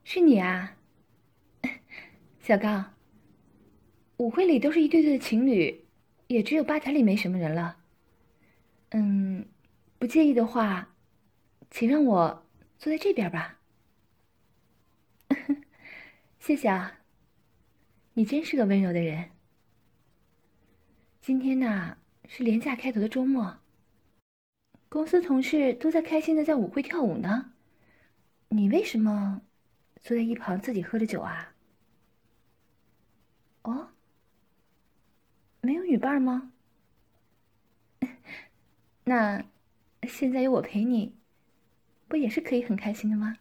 是你啊，小刚。舞会里都是一对对的情侣，也只有吧台里没什么人了。嗯，不介意的话，请让我坐在这边吧。谢谢啊，你真是个温柔的人。今天呐，是连假开头的周末，公司同事都在开心的在舞会跳舞呢。你为什么坐在一旁自己喝着酒啊？哦，没有女伴吗？那现在有我陪你，不也是可以很开心的吗？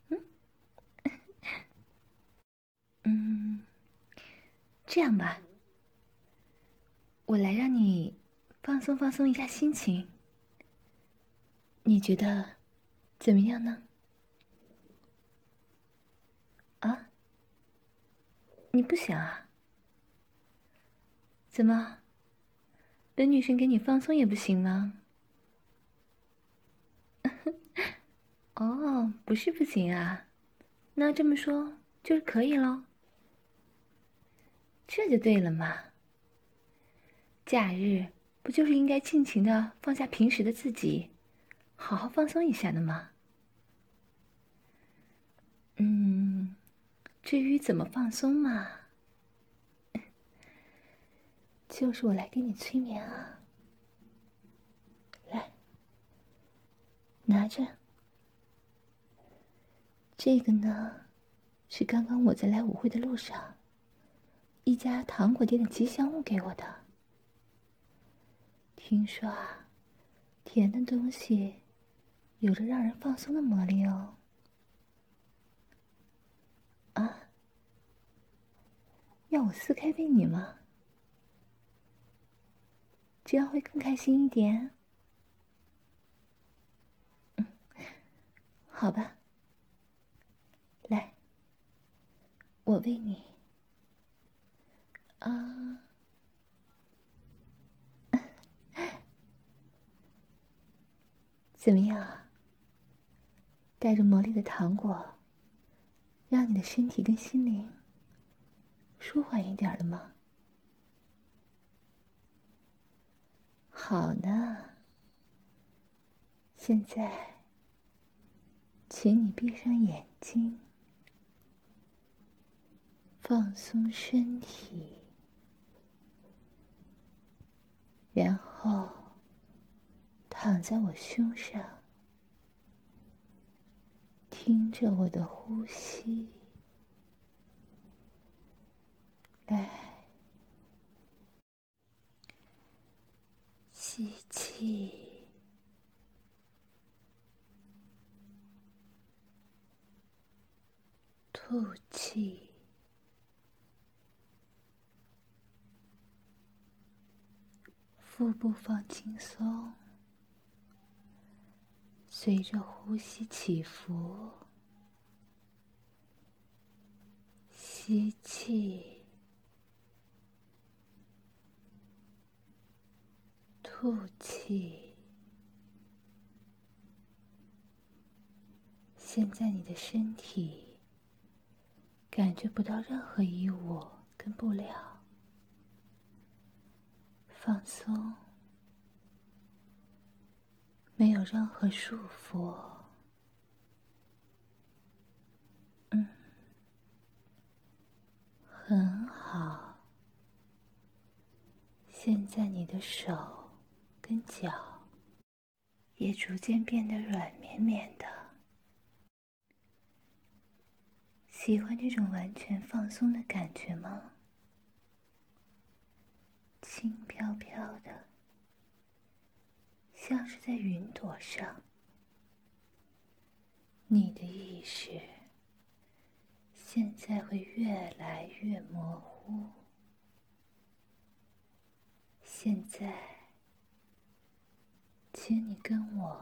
嗯，这样吧，我来让你放松放松一下心情，你觉得怎么样呢？啊，你不想啊？怎么，本女神给你放松也不行吗？哦，不是不行啊，那这么说就是可以咯。这就对了嘛。假日不就是应该尽情的放下平时的自己，好好放松一下的吗？嗯，至于怎么放松嘛，就是我来给你催眠啊。来，拿着。这个呢，是刚刚我在来舞会的路上，一家糖果店的吉祥物给我的。听说啊，甜的东西有着让人放松的魔力哦。啊，要我撕开喂你吗？这样会更开心一点。好吧，来，我喂你。啊，怎么样啊？带着魔力的糖果，让你的身体跟心灵舒缓一点了吗？好呢，现在，请你闭上眼睛，放松身体，然后躺在我胸上，听着我的呼吸。来，吸气，吐气，腹部放轻松，随着呼吸起伏。吸气，吐气。现在你的身体感觉不到任何衣物跟布料，放松，没有任何束缚。很好。现在你的手跟脚也逐渐变得软绵绵的。喜欢这种完全放松的感觉吗？轻飘飘的，像是在云朵上。你的意识现在会越来越模糊。现在，请你跟我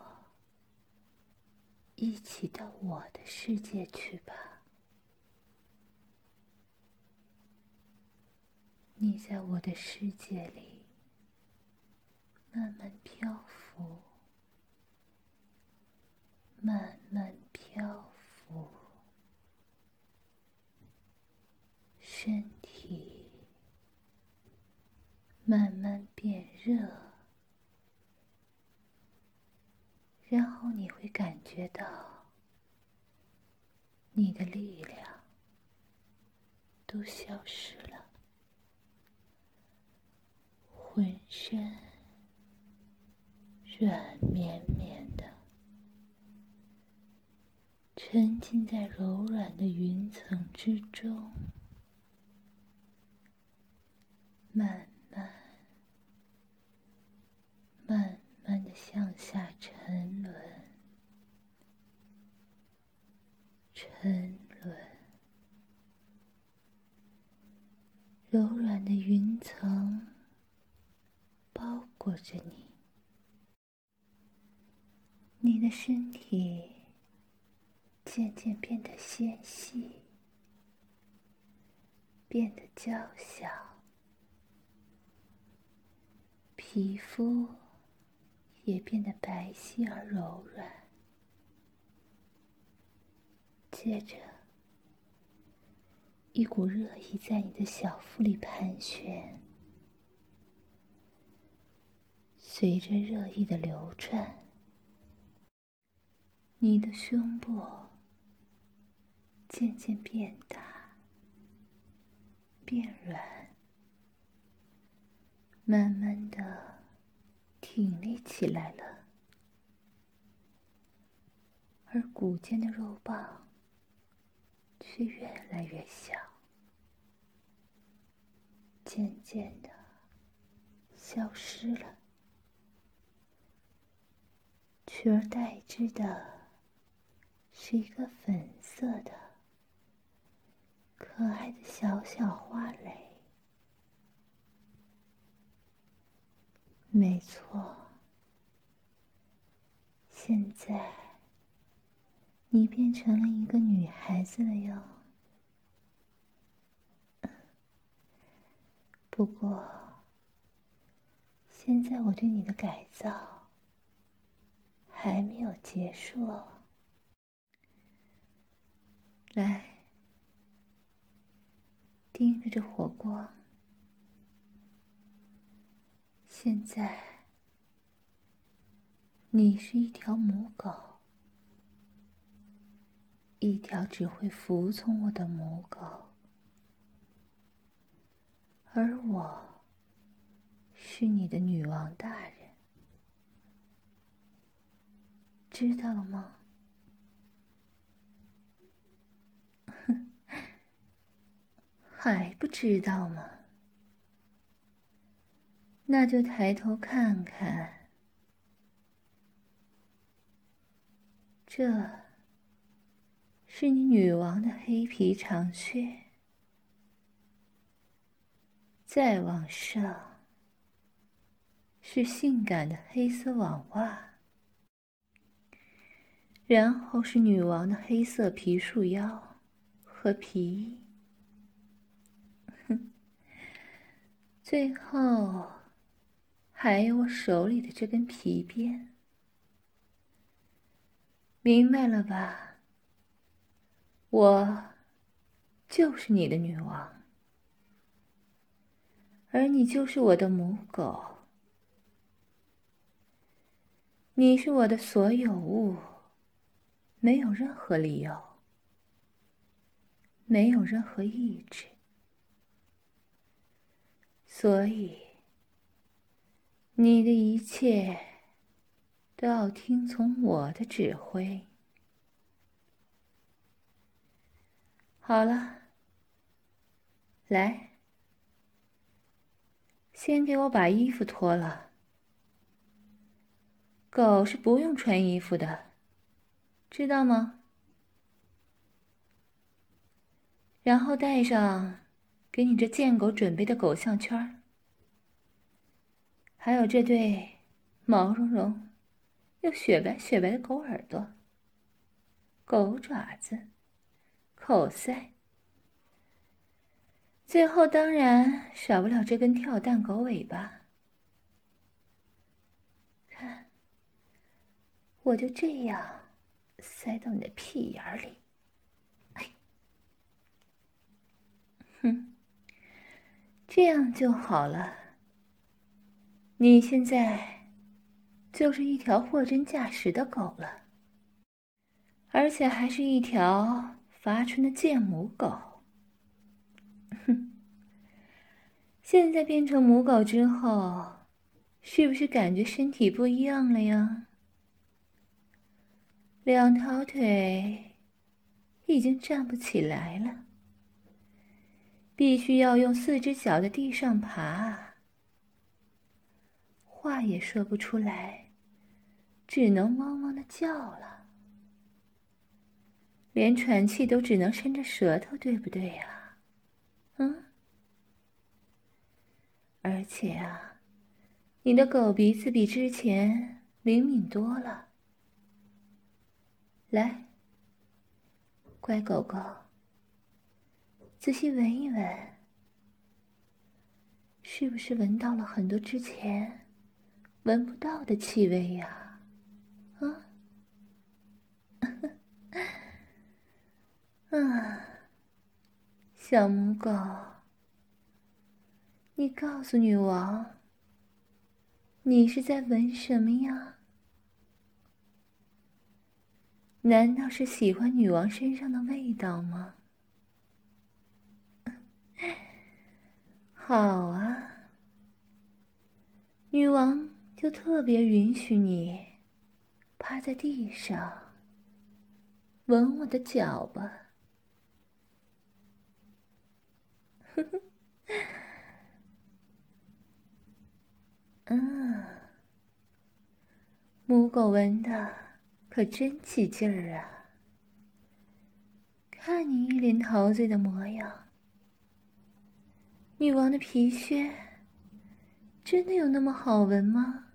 一起到我的世界去吧。你在我的世界里慢慢漂浮，慢慢漂浮。 身体慢慢变热，然后你会感觉到你的力量都消失了，浑身软绵绵的，沉浸在柔软的云层之中，慢慢地向下沉沦，柔软的云层包裹着你，你的身体渐渐变得纤细，变得娇小，皮肤也变得白皙而柔软。接着，一股热意在你的小腹里盘旋，随着热意的流转，你的胸部渐渐变大，变软，慢慢的挺立起来了，而骨间的肉棒却越来越小，渐渐的消失了，取而代之的是一个粉色的可爱的小小花蕾。没错，现在你变成了一个女孩子了哟。不过，现在我对你的改造还没有结束哦。来，盯着这火光。现在，你是一条母狗，一条只会服从我的母狗，而我是你的女王大人，知道了吗？还不知道吗？那就抬头看看，这是你女王的黑皮长靴，再往上是性感的黑色网袜，然后是女王的黑色皮束腰和皮衣，最后还有我手里的这根皮鞭。明白了吧？我就是你的女王，而你就是我的母狗。你是我的所有物，没有任何理由，没有任何意志，所以你的一切都要听从我的指挥。好了，来，先给我把衣服脱了。狗是不用穿衣服的，知道吗？然后戴上给你这贱狗准备的狗项圈，还有这对毛茸茸又雪白雪白的狗耳朵、狗爪子、口塞，最后当然少不了这根跳蛋狗尾巴。看，我就这样塞到你的屁眼里。哎，哼， 这样就好了。你现在就是一条货真价实的狗了，而且还是一条发春的贱母狗。哼，现在变成母狗之后，是不是感觉身体不一样了呀？两条腿已经站不起来了，必须要用4只脚在地上爬，话也说不出来，只能汪汪的叫了，连喘气都只能伸着舌头，对不对呀？而且啊，你的狗鼻子比之前灵敏多了。来，乖狗狗，仔细闻一闻，是不是闻到了很多之前闻不到的气味呀？小母狗，你告诉女王，你是在闻什么呀？难道是喜欢女王身上的味道吗？好啊，女王就特别允许你趴在地上闻我的脚吧。母狗闻的可真起劲儿啊！看你一脸陶醉的模样，女王的皮靴真的有那么好闻吗？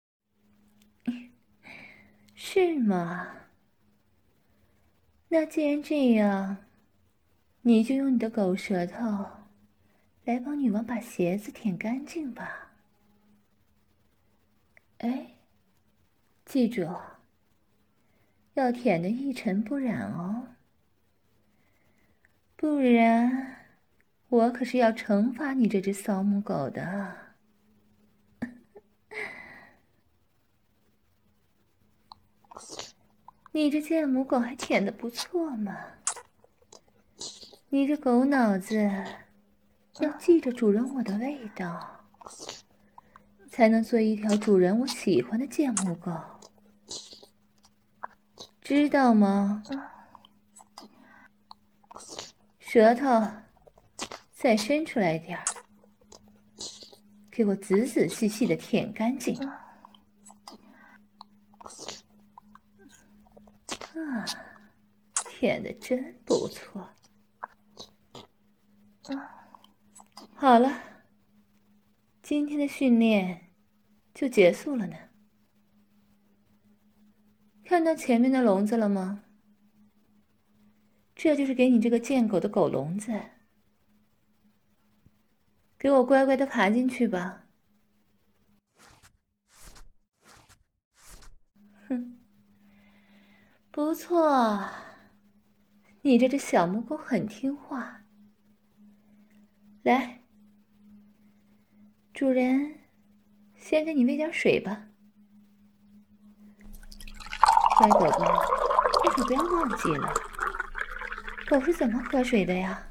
是吗？那既然这样，你就用你的狗舌头来帮女王把鞋子舔干净吧。哎，记住，要舔得一尘不染哦，不然我可是要惩罚你这只骚母狗的。你这贱母狗还舔得不错嘛，你这狗脑子要记着主人我的味道，才能做一条主人我喜欢的贱母狗，知道吗？舌头再伸出来点儿，给我仔仔细细的舔干净。舔得真不错。好了，今天的训练就结束了呢。看到前面的笼子了吗？这就是给你这个贱狗的狗笼子，给我乖乖的爬进去吧。哼，不错，你这只小母狗很听话。来，主人，先给你喂点水吧。乖狗狗，你可不要忘记了，狗是怎么喝水的呀？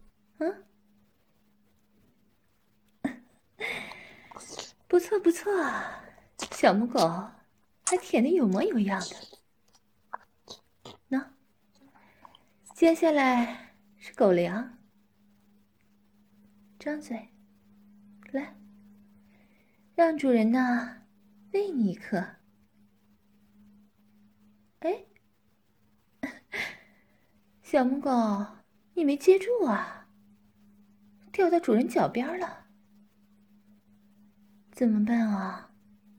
不错不错，小母狗还舔得有模有样的。喏，接下来是狗粮，张嘴，来，让主人呐喂你一颗。哎，小母狗，你没接住啊，掉到主人脚边了，怎么办啊？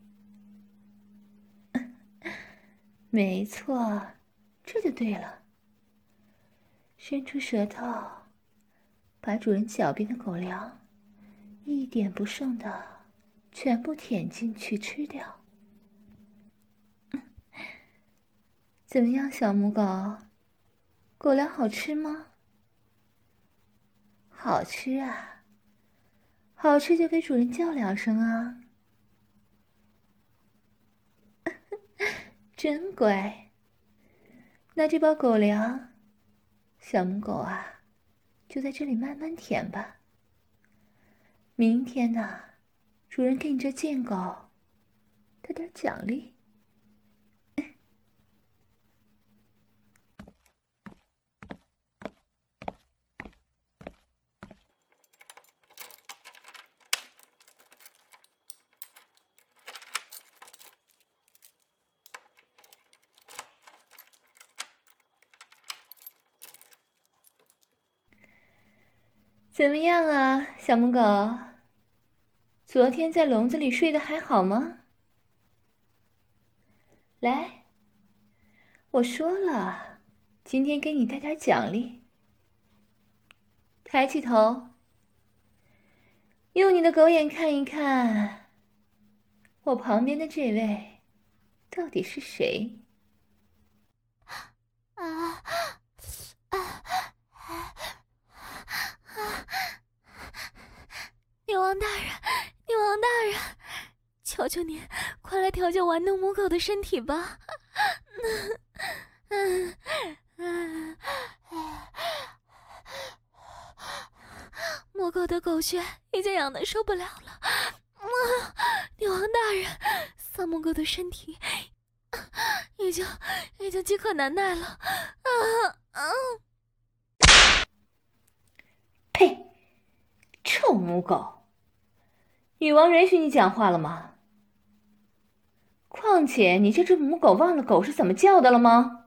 没错，这就对了。伸出舌头，把主人脚边的狗粮一点不剩的全部舔进去吃掉。怎么样，小母狗？狗粮好吃吗？好吃啊！ 好吃就给主人叫2声啊。真乖。那这包狗粮，小母狗啊，就在这里慢慢舔吧。明天呢，主人给你这贱狗带点奖励。怎么样啊，小母狗？昨天在笼子里睡得还好吗？来，我说了，今天给你带点奖励。抬起头，用你的狗眼看一看，我旁边的这位到底是谁？ 啊啊！女王大人，女王大人，求求您，快来调教玩弄母狗的身体吧！母狗的狗血已经痒得受不了了。女王大人，丧母狗的身体已经饥渴难耐了。 呸！臭母狗！女王允许你讲话了吗？况且你这只母狗忘了狗是怎么叫的了吗？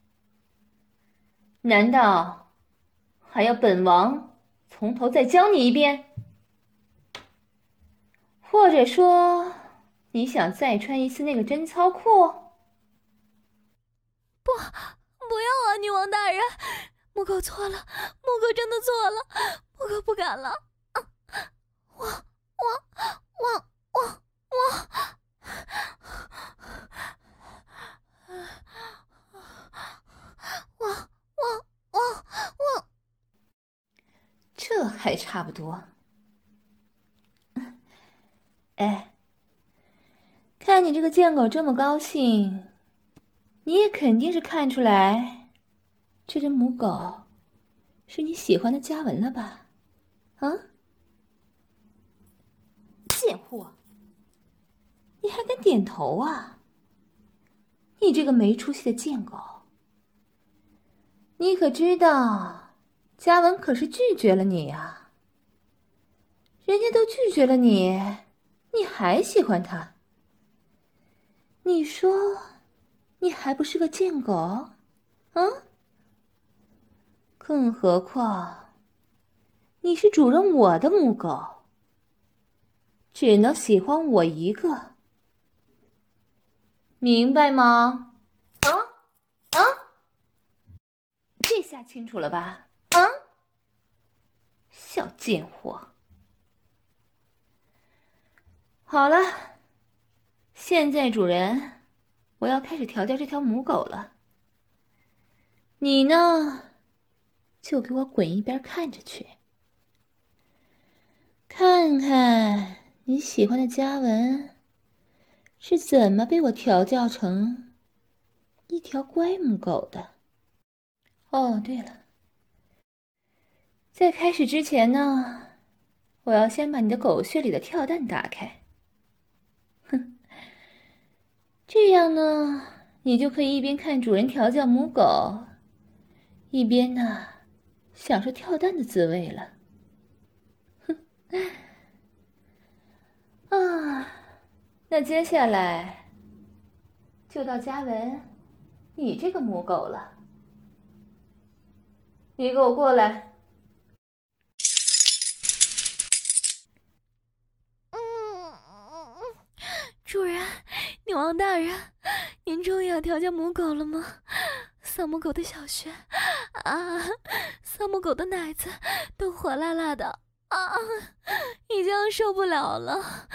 难道还要本王从头再教你一遍？或者说，你想再穿一次那个贞操裤？ 不要啊，女王大人，母狗错了，母狗真的错了，母狗不敢了。我这还差不多。哎，看你这个贱狗这么高兴，你也肯定是看出来，这只母狗是你喜欢的嘉文了吧？啊？贱货！你还敢点头啊？你这个没出息的贱狗！你可知道，嘉文可是拒绝了你呀？人家都拒绝了你，你还喜欢他？你说，你还不是个贱狗？啊？更何况，你是主人我的母狗，只能喜欢我一个，明白吗？啊！这下清楚了吧？啊！小贱货！好了，现在主人，我要开始调教这条母狗了。你呢，就给我滚一边看着去，看看你喜欢的嘉文是怎么被我调教成一条乖母狗的。哦，对了，在开始之前呢，我要先把你的狗穴里的跳蛋打开。哼，这样呢，你就可以一边看主人调教母狗，一边呢享受跳蛋的滋味了。哼，啊，那接下来就到嘉文你这个母狗了。你给我过来！ 主人，女王大人，您终于要调教母狗了吗？丧母狗的小穴啊，丧母狗的奶子都火辣辣的啊，已经要受不了了。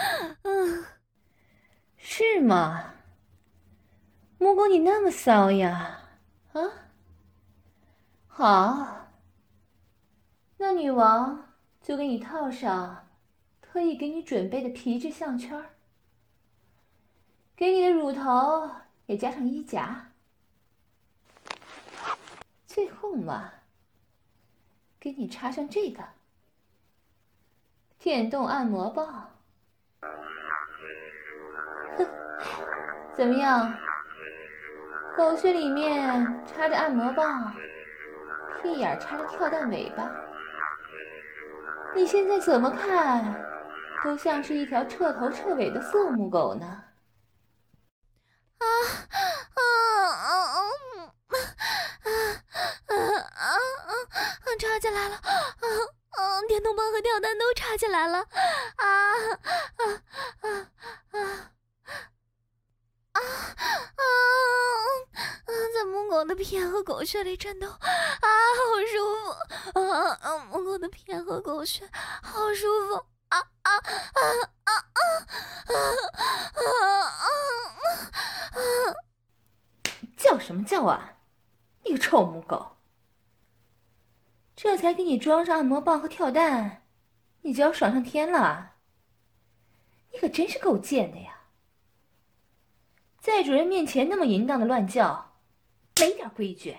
是吗？母狗你那么骚呀？啊？好，那女王就给你套上特意给你准备的皮质项圈，给你的乳头也加上衣夹，最后嘛，给你插上这个电动按摩棒。哼，怎么样？狗穴里面插着按摩棒，屁眼插着跳蛋尾巴，你现在怎么看都像是一条彻头彻尾的色母狗呢。 插起来了，电动棒和吊带都插起来了，在母狗的屁眼和狗穴里震动，好舒服，母狗的屁眼和狗穴好舒服， 叫什么叫啊，你个臭母狗！这才给你装上按摩棒和跳蛋，你就要爽上天了？你可真是够贱的呀！在主人面前那么淫荡的乱叫，没点规矩。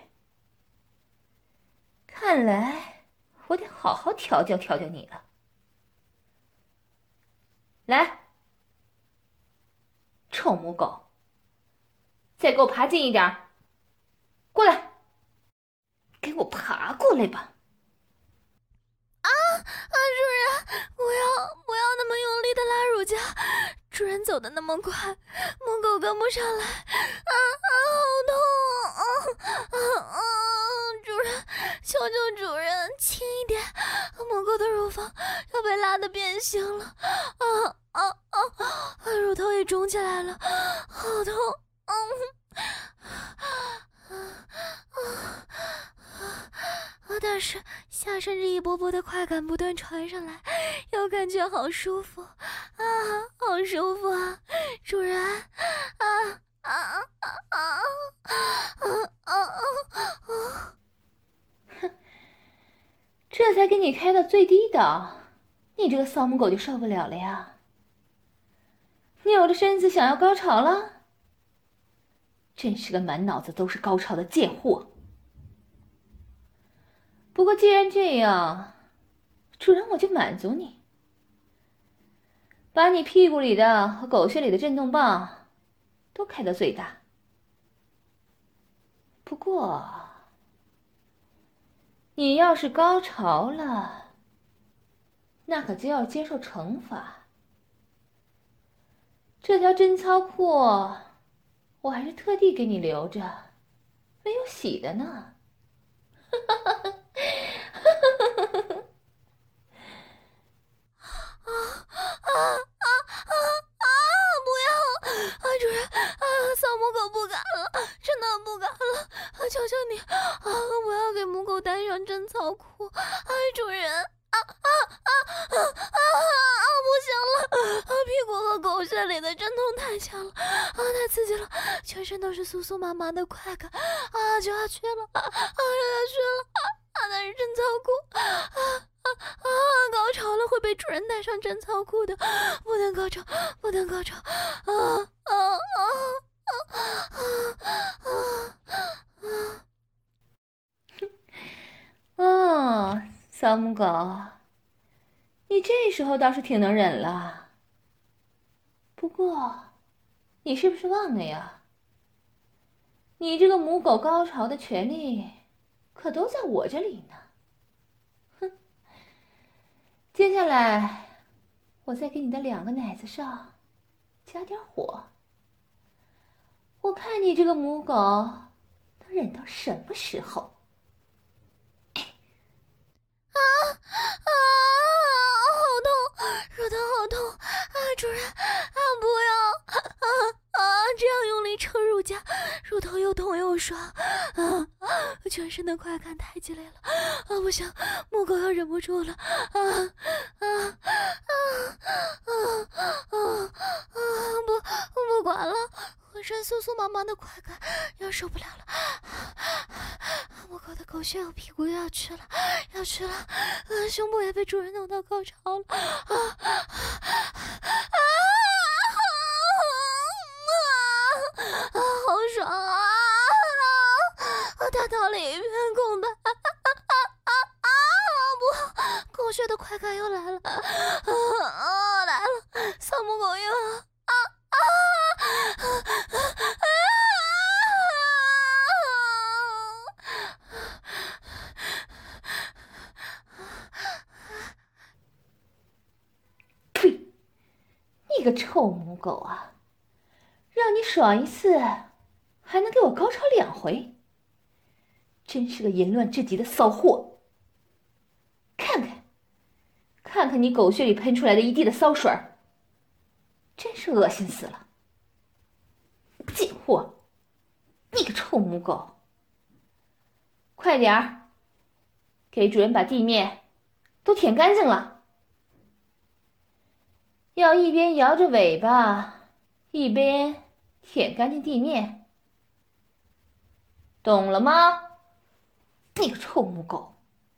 看来我得好好调教调教你了。来，臭母狗，再给我爬近一点，过来，给我爬过来吧！ 主人，不要那么用力的拉乳夹，主人走的那么快，母狗跟不上来，好痛，主人，求求主人轻一点，母狗的乳房要被拉得变形了，乳头也肿起来了，好痛，但是下身这一波波的快感不断传上来，又感觉好舒服好舒服啊！主人， 哼，这才给你开到最低档，你这个骚母狗就受不了了呀？扭着身子想要高潮了？真是个满脑子都是高潮的贱货！不过既然这样，主人我就满足你，把你屁股里的和狗穴里的震动棒都开到最大。不过，你要是高潮了，那可就要接受惩罚。这条贞操裤，我还是特地给你留着，没有洗的呢。 不要！主人，骚母狗不敢了，真的不敢了！求求你，不要给母狗戴上贞操裤！主人，不行了！屁股和狗穴里的震动太强了，太刺激了，全身都是酥酥麻麻的快感，就要去了，要去了！但是贞操裤，高潮了会被主人戴上贞操裤的，不能高潮，不能高潮！ 哦，骚母狗，你这时候倒是挺能忍了。不过，你是不是忘了呀？你这个母狗高潮的权利，可都在我这里呢。哼，接下来，我再给你的2个奶子上加点火。我看你这个母狗能忍到什么时候？ 好痛，乳头好痛主人不要这样用力撑乳夹，乳头又痛又爽全身的快感太激烈了不行，母狗要忍不住了不管了，浑身酥酥麻麻的快感要受不了了，母狗的狗血和屁股又要去了，胸部也被主人弄到高潮了个臭母狗啊！让你爽一次，还能给我高潮2回，真是个淫乱至极的骚货！看看，看看你狗血里喷出来的一地的骚水儿，真是恶心死了！贱货，你个臭母狗！快点儿，给主人把地面都舔干净了。要一边摇着尾巴，一边舔干净地面，懂了吗？你个臭母狗！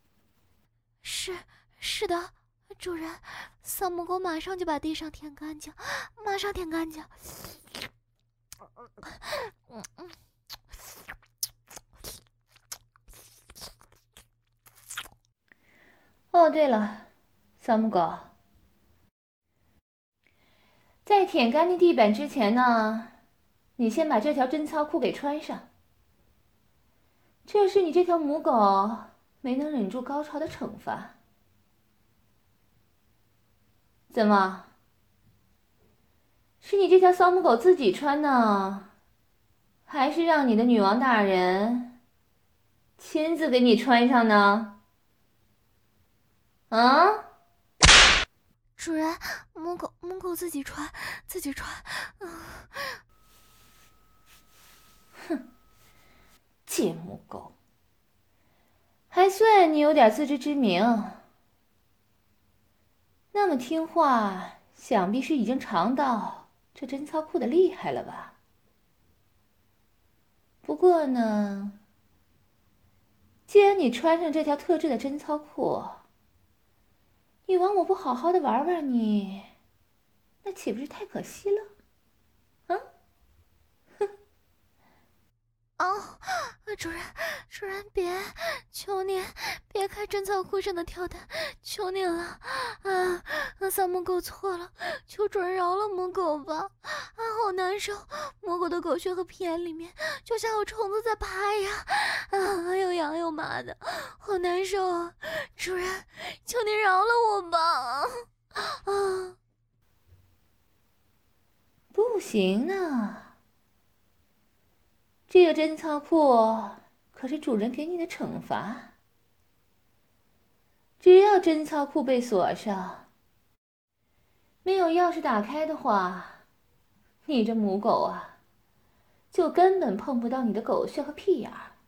是的，主人，丧母狗马上就把地上舔干净，马上舔干净。 哦，对了，丧母狗，在舔干净地板之前呢，你先把这条贞操裤给穿上。这是你这条母狗没能忍住高潮的惩罚。怎么？是你这条骚母狗自己穿呢，还是让你的女王大人亲自给你穿上呢？啊？ 主人，母狗自己穿。 哼，贱母狗，还算你有点自知之明。那么听话，想必是已经尝到这贞操裤的厉害了吧？不过呢，既然你穿上这条特制的贞操裤，女王我不好好的玩玩你，那岂不是太可惜了？啊？ 哦，主人别，求您别开贞操裤上的跳蛋，求您了！丧母狗错了，求主人饶了母狗吧！好难受，母狗的狗血和屁眼里面就像有虫子在爬呀！又痒又麻的，好难受啊！主人，求您饶了我吧！ 不行呢。这个贞操裤可是主人给你的惩罚。只要贞操裤被锁上，没有钥匙打开的话，你这母狗啊，就根本碰不到你的狗血和屁眼儿。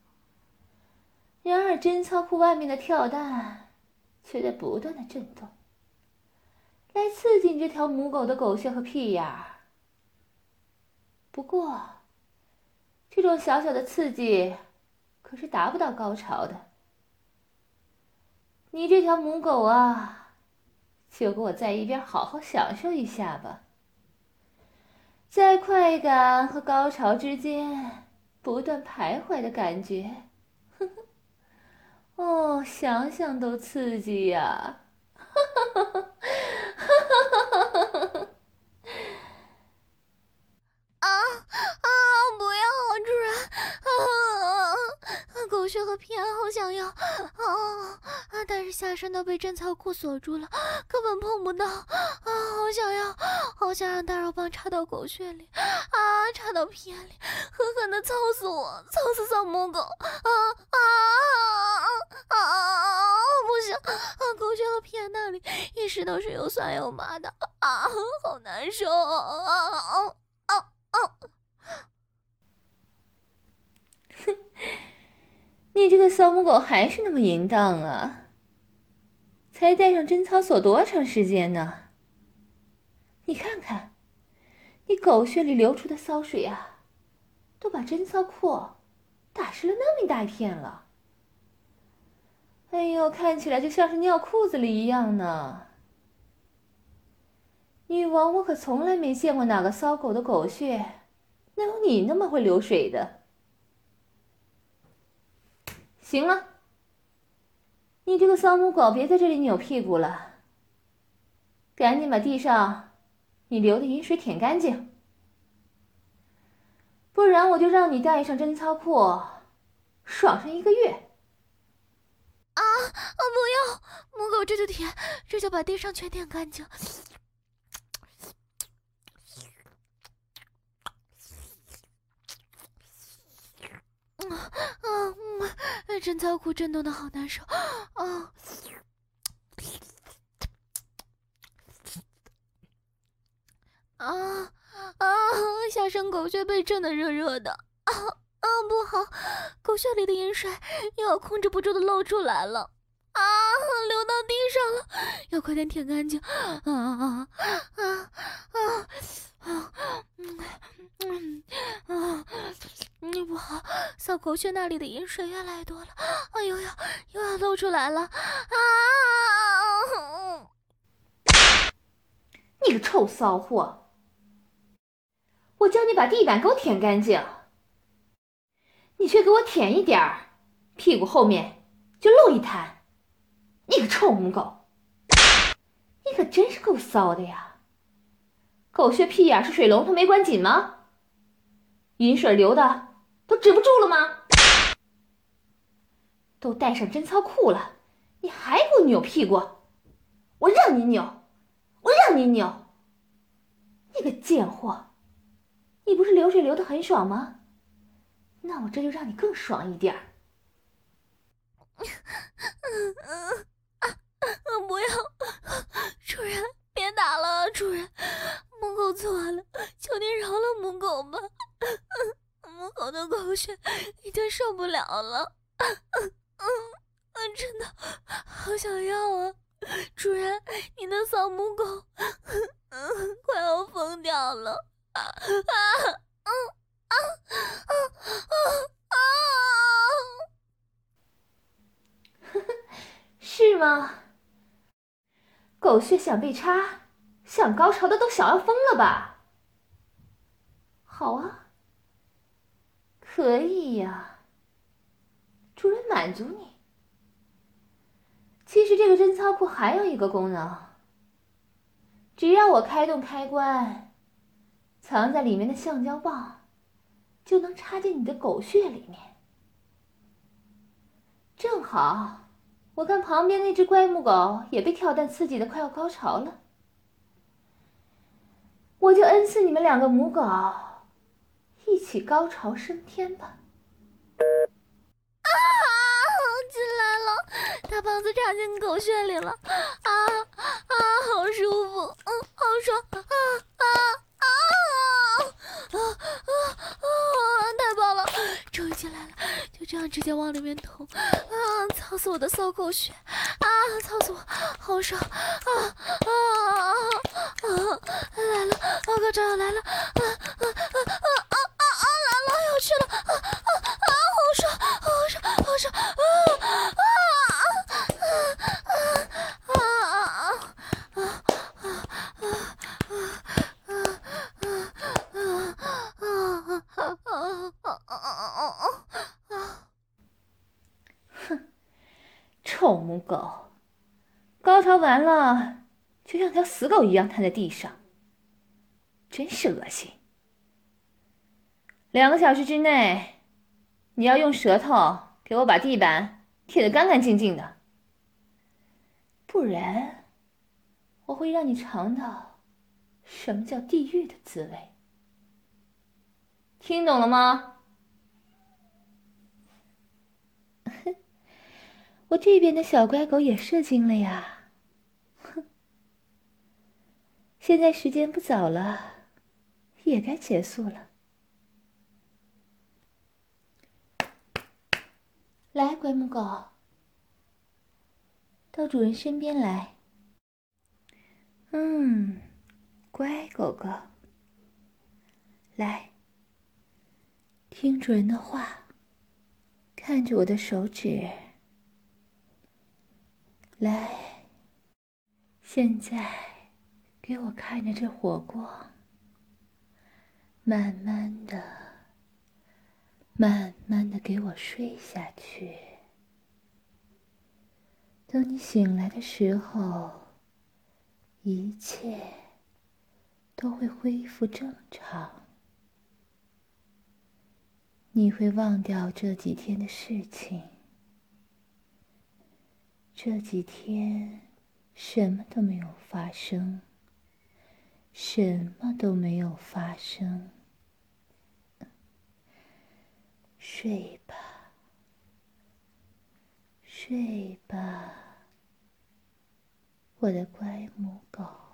然而贞操裤外面的跳蛋却在不断的震动，来刺激你这条母狗的狗血和屁眼儿。不过这种小小的刺激可是达不到高潮的。你这条母狗啊，就给我在一边好好享受一下吧，在快感和高潮之间不断徘徊的感觉，呵呵，哦，想想都刺激呀！哈哈哈哈哈哈！ 不要，主人！狗血和屁眼好想要但是下身都被贞操裤锁住了，根本碰不到好想要，好想让大肉棒插到狗血里插到屁眼里，狠狠的操死我，操死丧母狗！不行，狗血和屁眼那里一时都是又酸又麻的好难受哼，你这个骚母狗还是那么淫荡啊！才戴上贞操锁多长时间呢？你看看，你狗血里流出的骚水啊，都把贞操裤打湿了那么一大片了。哎呦，看起来就像是尿裤子里一样呢。女王，我可从来没见过哪个骚狗的狗血能有你那么会流水的。行了，你这个骚母狗，别在这里扭屁股了，赶紧把地上你流的饮水舔干净，不然我就让你带上贞操裤，爽上1个月。 不要！母狗这就舔，这就把地上全舔干净。 那贞操裤震动的好难受啊！啊啊！下身狗穴被震得热热的不好，狗穴里的盐水又要控制不住的漏出来了流到地上了，要快点舔干净不好，扫狗穴那里的盐水越来越多了，哎呦呦，又要漏出来了你个臭骚货！我叫你把地板给我舔干净，你却给我舔一点儿，屁股后面就露一滩。你个臭母狗，你可真是够骚的呀！狗血屁眼是水龙头没关紧吗？饮水流的都止不住了吗？都带上贞操裤了，你还给我扭屁股？我让你扭，我让你扭！你个贱货，你不是流水流得很爽吗？那我这就让你更爽一点儿。 不要，主人，别打了，主人，母狗错了，求您饶了母狗吧。母狗的狗血已经受不了了，真的好想要啊！主人，您的扫母狗，快要疯掉了！ 是吗？狗血想被插，想高潮的都想要疯了吧？好啊，可以呀，主人满足你。其实这个贞操裤还有一个功能，只要我开动开关，藏在里面的橡胶棒就能插进你的狗血里面。正好，我看旁边那只乖母狗也被跳蛋刺激的快要高潮了，我就恩赐你们两个母狗一起高潮升天吧。 进来了，大棒子插进狗血里了，好舒服，好爽，太棒了，终于进来了，就这样直接往里面捅，操死我的骚狗血，操死我，好爽，来了，高潮要来了，来了，要去了，好爽，好爽，好爽， 哼，臭母狗，高潮完了就像条死狗一样瘫在地上，真是恶心。2个小时之内，你要用舌头给我把地板舔得干干净净的，不然我会让你尝到什么叫地狱的滋味。听懂了吗？我这边的小乖狗也射精了呀。哼，现在时间不早了，也该结束了。来，乖母狗，到主人身边来。乖狗狗，来，听主人的话，看着我的手指。来，现在给我看着这火光，慢慢的、慢慢的给我睡下去。等你醒来的时候，一切都会恢复正常。你会忘掉这几天的事情。这几天什么都没有发生，什么都没有发生。睡吧， 睡吧，我的乖母狗。